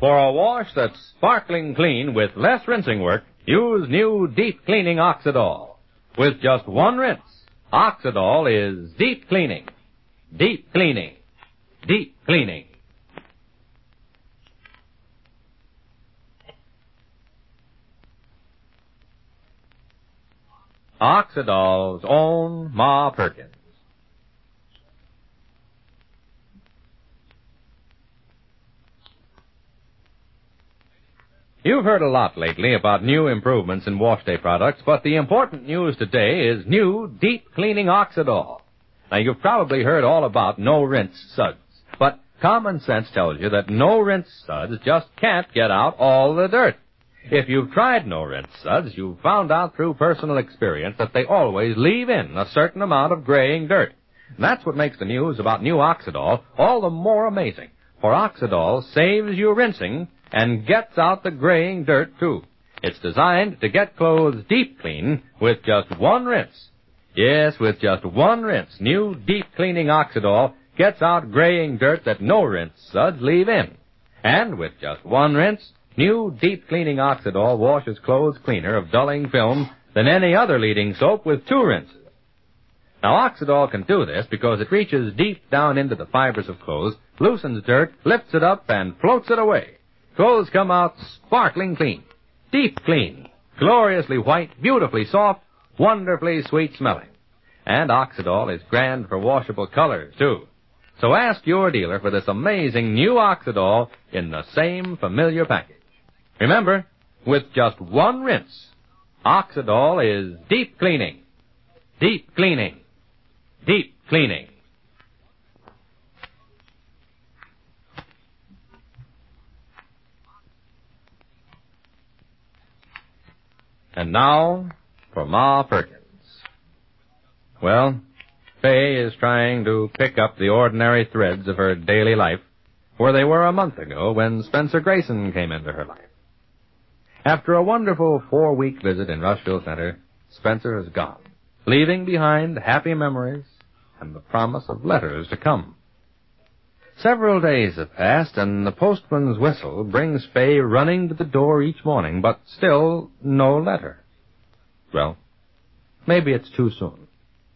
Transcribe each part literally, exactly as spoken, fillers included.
For a wash that's sparkling clean with less rinsing work, use new Deep Cleaning Oxidol. With just one rinse, Oxidol is deep cleaning. Deep cleaning. Deep cleaning. Oxidol's own Ma Perkins. You've heard a lot lately about new improvements in wash day products, but the important news today is new Deep Cleaning Oxidol. Now, you've probably heard all about no-rinse suds, but common sense tells you that no-rinse suds just can't get out all the dirt. If you've tried no-rinse suds, you've found out through personal experience that they always leave in a certain amount of graying dirt. And that's what makes the news about new Oxidol all the more amazing, for Oxidol saves you rinsing and gets out the graying dirt, too. It's designed to get clothes deep clean with just one rinse. Yes, with just one rinse, new Deep Cleaning Oxidol gets out graying dirt that no-rinse suds leave in. And with just one rinse, new Deep Cleaning Oxidol washes clothes cleaner of dulling film than any other leading soap with two rinses. Now, Oxidol can do this because it reaches deep down into the fibers of clothes, loosens dirt, lifts it up, and floats it away. Clothes come out sparkling clean, deep clean, gloriously white, beautifully soft, wonderfully sweet smelling. And Oxidol is grand for washable colors, too. So ask your dealer for this amazing new Oxidol in the same familiar package. Remember, with just one rinse, Oxidol is deep cleaning, deep cleaning, deep cleaning. And now, for Ma Perkins. Well, Fay is trying to pick up the ordinary threads of her daily life where they were a month ago when Spencer Grayson came into her life. After a wonderful four-week visit in Rushville Center, Spencer has gone, leaving behind happy memories and the promise of letters to come. Several days have passed, and the postman's whistle brings Fay running to the door each morning, but still no letter. Well, maybe it's too soon.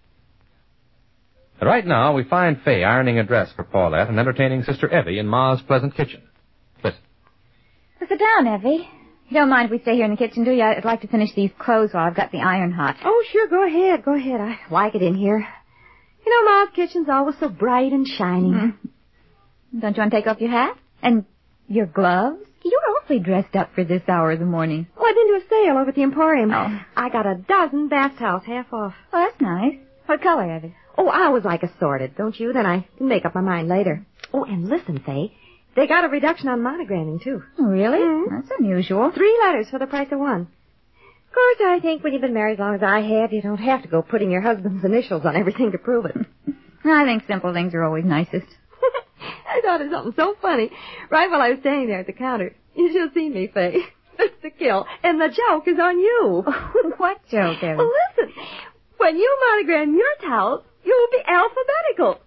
But right now, we find Fay ironing a dress for Paulette and entertaining Sister Evie in Ma's pleasant kitchen. Listen. Well, sit down, Evie. You don't mind if we stay here in the kitchen, do you? I'd like to finish these clothes while I've got the iron hot. Oh, sure, go ahead, go ahead. I like it in here. You know, Ma's kitchen's always so bright and shiny. Mm-hmm. Don't you want to take off your hat? And your gloves? You're awfully dressed up for this hour of the morning. Oh, I've been to a sale over at the Emporium. Oh. I got a dozen bath towels half off. Oh, that's nice. What color, Evie? Oh, I always like assorted, don't you? Then I can make up my mind later. Oh, and listen, Faye. They got a reduction on monogramming, too. Oh, really? Mm-hmm. That's unusual. Three letters for the price of one. Of course, I think when you've been married as long as I have, you don't have to go putting your husband's initials on everything to prove it. I think simple things are always nicest. I thought of something so funny right while I was standing there at the counter. You should have seen me, Faye. It's the kill, and the joke is on you. What joke, Evie? Well, listen. When you monogram your towels, you'll be alphabetical.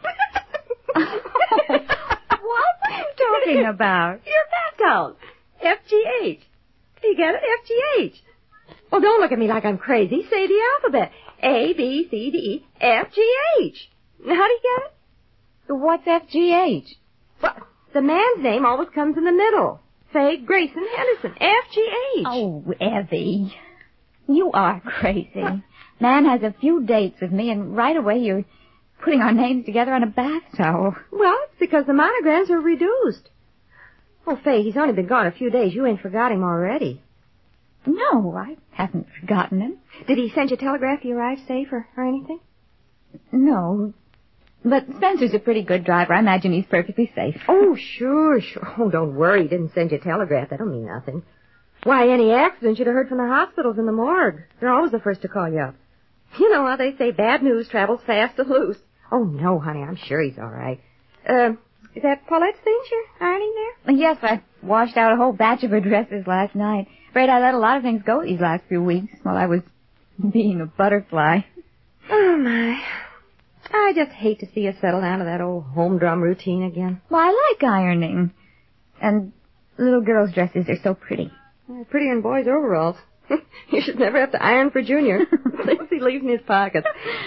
What are you talking about? Your bath towels. F G H. You get it? F G H. Well, don't look at me like I'm crazy. Say the alphabet. A, B, C, D, E, F, G, H. Now, how do you get it? What's F G H? Well, the man's name always comes in the middle. Say Grayson Henderson. F G H. Oh, Evie. You are crazy. Man has a few dates with me, and right away you're putting our names together on a bath towel. Well, it's because the monograms are reduced. Oh, Faye, he's only been gone a few days. You ain't forgot him already. No, I haven't forgotten him. Did he send you a telegraph he arrived safe or, or anything? No. But Spencer's a pretty good driver. I imagine he's perfectly safe. Oh, sure, sure. Oh, don't worry. He didn't send you a telegraph. That'll mean nothing. Why, any accident you'd have heard from the hospitals and the morgue. They're always the first to call you up. You know how they say bad news travels fast and loose. Oh, no, honey. I'm sure he's all right. Uh, is that Paulette's things you're ironing there? Yes, I washed out a whole batch of her dresses last night. Afraid I let a lot of things go these last few weeks while I was being a butterfly. Oh, my. I just hate to see you settle down to that old humdrum routine again. Well, I like ironing. And little girls' dresses are so pretty. They're prettier than boys' overalls. You should never have to iron for Junior. Things he leaves in his pocket.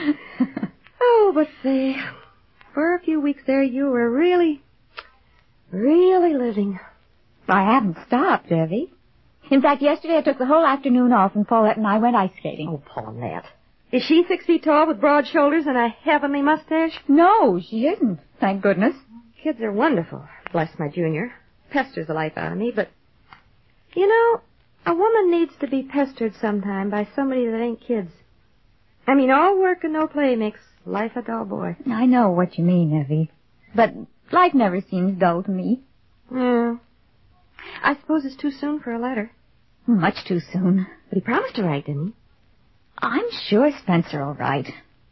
Oh, but say, for a few weeks there, you were really, really living. I haven't stopped, Evie. In fact, yesterday I took the whole afternoon off and Paulette and I went ice skating. Oh, Paulette. Is she six feet tall with broad shoulders and a heavenly mustache? No, she isn't, thank goodness. Kids are wonderful. Bless my Junior. Pesters the life out of me, but, you know, a woman needs to be pestered sometime by somebody that ain't kids. I mean, all work and no play makes life a dull boy. I know what you mean, Evie. But life never seems dull to me. Yeah. I suppose it's too soon for a letter. Much too soon. But he promised to write, didn't he? I'm sure Spencer will write.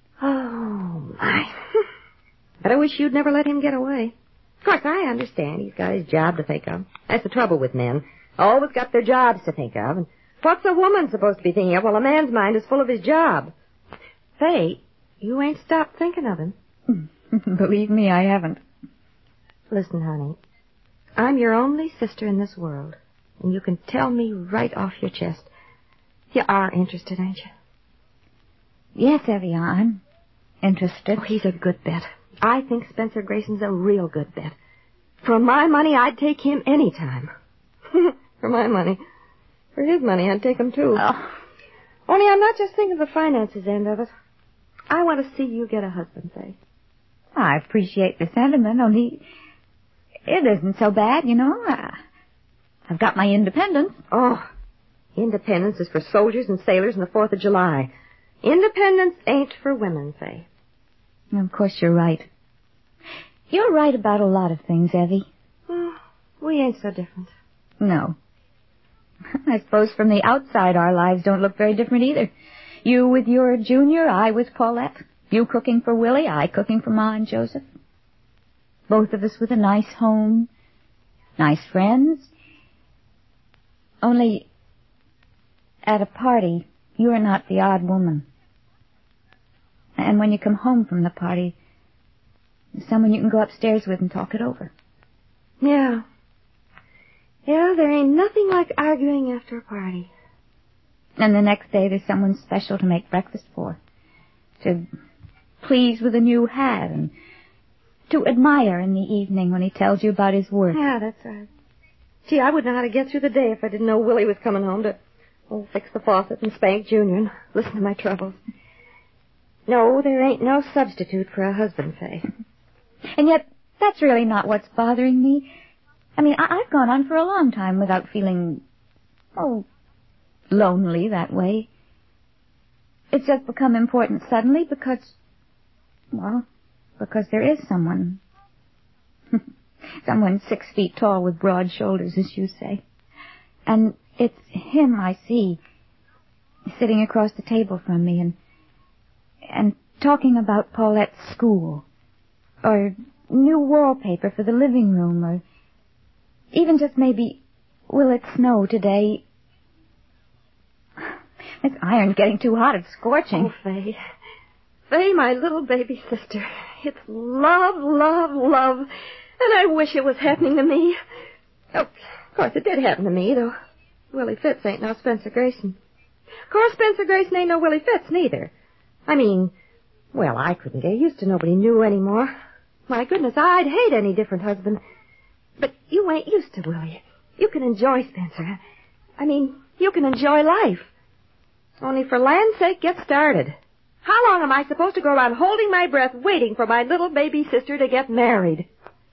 Oh, my. But I wish you'd never let him get away. Of course, I understand. He's got his job to think of. That's the trouble with men. Always got their jobs to think of. And what's a woman supposed to be thinking of? Well, a man's mind is full of his job. Faye, you ain't stopped thinking of him. Believe me, I haven't. Listen, honey. I'm your only sister in this world. And you can tell me right off your chest. You are interested, ain't you? Yes, Evie, I'm interested. Oh, he's a good bet. I think Spencer Grayson's a real good bet. For my money, I'd take him any time. For my money. For his money, I'd take him, too. Oh. Only I'm not just thinking of the finances end of it. I want to see you get a husband, Faye. I appreciate the sentiment, only it isn't so bad, you know. Uh, I've got my independence. Oh, independence is for soldiers and sailors and the Fourth of July. Independence ain't for women, Faye. Of course, you're right. You're right about a lot of things, Evie. Oh, we ain't so different. No. I suppose from the outside our lives don't look very different either. You with your Junior, I with Paulette. You cooking for Willie, I cooking for Ma and Joseph. Both of us with a nice home, nice friends. Only, at a party, you're not the odd woman. And when you come home from the party, there's someone you can go upstairs with and talk it over. Yeah. Yeah, there ain't nothing like arguing after a party. And the next day there's someone special to make breakfast for. To please with a new hat and to admire in the evening when he tells you about his work. Yeah, that's right. Gee, I wouldn't know how to get through the day if I didn't know Willie was coming home to oh, fix the faucet and spank Junior and listen to my troubles. No, there ain't no substitute for a husband, Faye. And yet, that's really not what's bothering me. I mean, I- I've gone on for a long time without feeling, oh, lonely that way. It's just become important suddenly because, well, because there is someone. Someone six feet tall with broad shoulders, as you say. And it's him I see, sitting across the table from me and and talking about Paulette's school, or new wallpaper for the living room, or even just maybe, will it snow today? This iron's getting too hot, it's scorching. Oh, Faye. Faye, my little baby sister. It's love, love, love, and I wish it was happening to me. Oh, of course, it did happen to me, though Willie Fitz ain't no Spencer Grayson. Of course, Spencer Grayson ain't no Willie Fitz, neither. I mean, well, I couldn't get used to nobody new anymore. My goodness, I'd hate any different husband. But you ain't used to Willie. You can enjoy Spencer. I mean, you can enjoy life. Only for land's sake, get started. How long am I supposed to go around holding my breath waiting for my little baby sister to get married?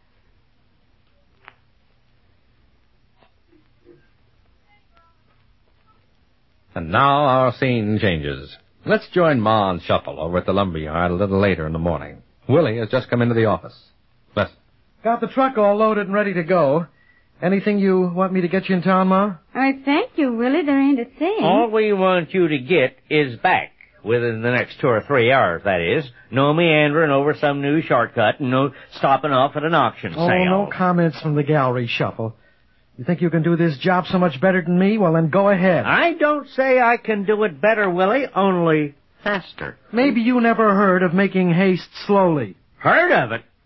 And now our scene changes. Let's join Ma and Shuffle over at the lumberyard a little later in the morning. Willie has just come into the office. Listen. Got the truck all loaded and ready to go. Anything you want me to get you in town, Ma? I thank you, Willie. There ain't a thing. All we want you to get is back within the next two or three hours, that is. No meandering over some new shortcut and no stopping off at an auction Oh, sale. no comments from the gallery, Shuffle. You think you can do this job so much better than me? Well, then go ahead. I don't say I can do it better, Willie, only faster. Maybe you never heard of making haste slowly. Heard of it?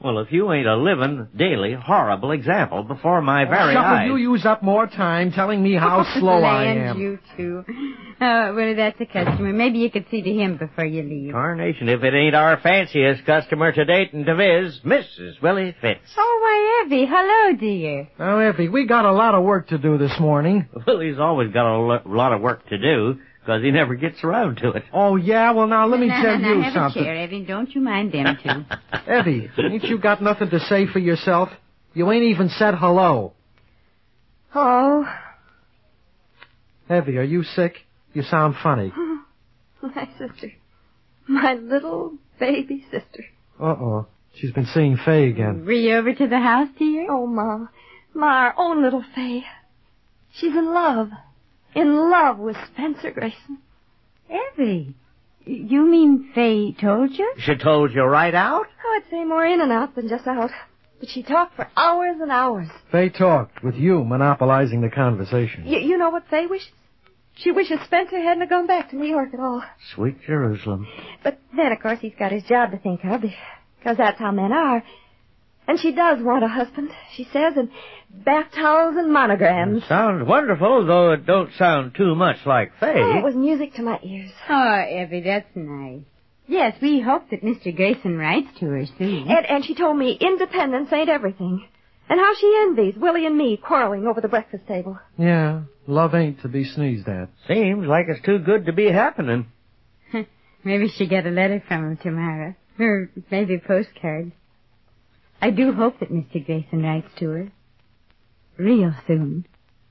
Well, if you ain't a living, daily, horrible example before my very Shuffle, eyes. you use up more time telling me how slow I Land, am. you two. Oh, well, that's a customer. Maybe you could see to him before you leave. Carnation, if it ain't our fanciest customer to date and to viz, Missus Willie Fitz. Oh, why, Evie. Hello, dear. Now, Effie, we got a lot of work to do this morning. Well, he's always got a lo- lot of work to do, because he never gets around to it. Oh, yeah? Well, now, let me no, tell no, you no, have something. a chair, Evie. Don't you mind them two. Effie, ain't you got nothing to say for yourself? You ain't even said hello. Oh, Effie, are you sick? You sound funny. my sister. My little baby sister. Uh-oh. She's been seeing Faye again. Were you over to the house, dear? Oh, Ma. Ma, our own little Faye. She's in love. In love with Spencer Grayson. Evie, you mean Faye told you? She told you right out? Oh, I'd say more in and out than just out. But she talked for hours and hours. Faye talked, with you monopolizing the conversation. Y- you know what Faye wishes? She wishes Spencer hadn't have gone back to New York at all. Sweet Jerusalem. But then, of course, he's got his job to think of, because that's how men are. And she does want a husband, she says, and bath towels and monograms. Sounds wonderful, though it don't sound too much like Faye. Oh, it was music to my ears. Oh, Evie, that's nice. Yes, we hope that Mister Grayson writes to her soon. And, and she told me independence ain't everything. And how she envies Willie and me quarreling over the breakfast table. Yeah, love ain't to be sneezed at. Seems like it's too good to be happening. Maybe she'll get a letter from him tomorrow. Or maybe a postcard. I do hope that Mister Grayson writes to her. Real soon.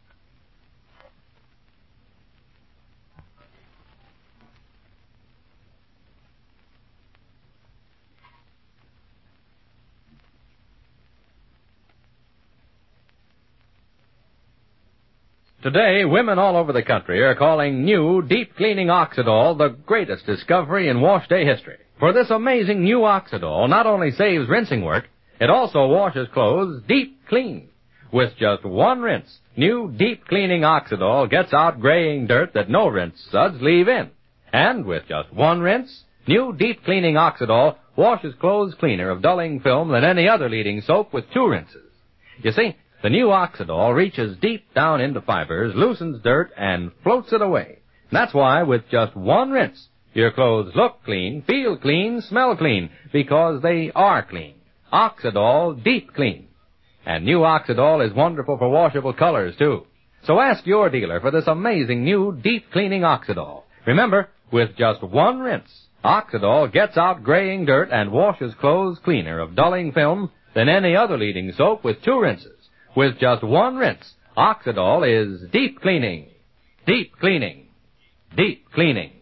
Today, women all over the country are calling new Deep Cleaning Oxidol the greatest discovery in wash day history. For this amazing new Oxidol not only saves rinsing work, it also washes clothes deep clean. With just one rinse, new Deep Cleaning Oxidol gets out graying dirt that no rinse suds leave in. And with just one rinse, new Deep Cleaning Oxidol washes clothes cleaner of dulling film than any other leading soap with two rinses. You see, the new Oxidol reaches deep down into fibers, loosens dirt, and floats it away. That's why, with just one rinse, your clothes look clean, feel clean, smell clean, because they are clean. Oxidol Deep Clean. And new Oxidol is wonderful for washable colors, too. So ask your dealer for this amazing new Deep Cleaning Oxidol. Remember, with just one rinse, Oxidol gets out graying dirt and washes clothes cleaner of dulling film than any other leading soap with two rinses. With just one rinse, Oxidol is deep cleaning. Deep cleaning. Deep cleaning.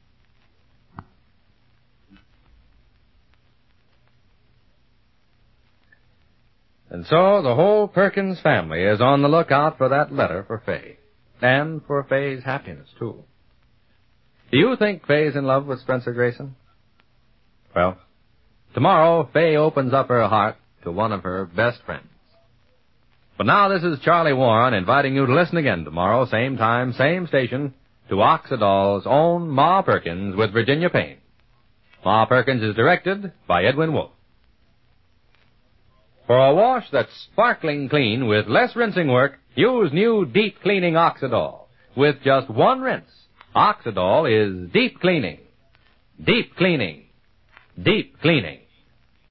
And so the whole Perkins family is on the lookout for that letter for Faye. And for Faye's happiness, too. Do you think Faye's in love with Spencer Grayson? Well, tomorrow Faye opens up her heart to one of her best friends. But now this is Charlie Warren inviting you to listen again tomorrow, same time, same station, to Oxidol's own Ma Perkins with Virginia Payne. Ma Perkins is directed by Edwin Wolfe. For a wash that's sparkling clean with less rinsing work, use new Deep Cleaning Oxidol. With just one rinse, Oxidol is deep cleaning. Deep cleaning. Deep cleaning.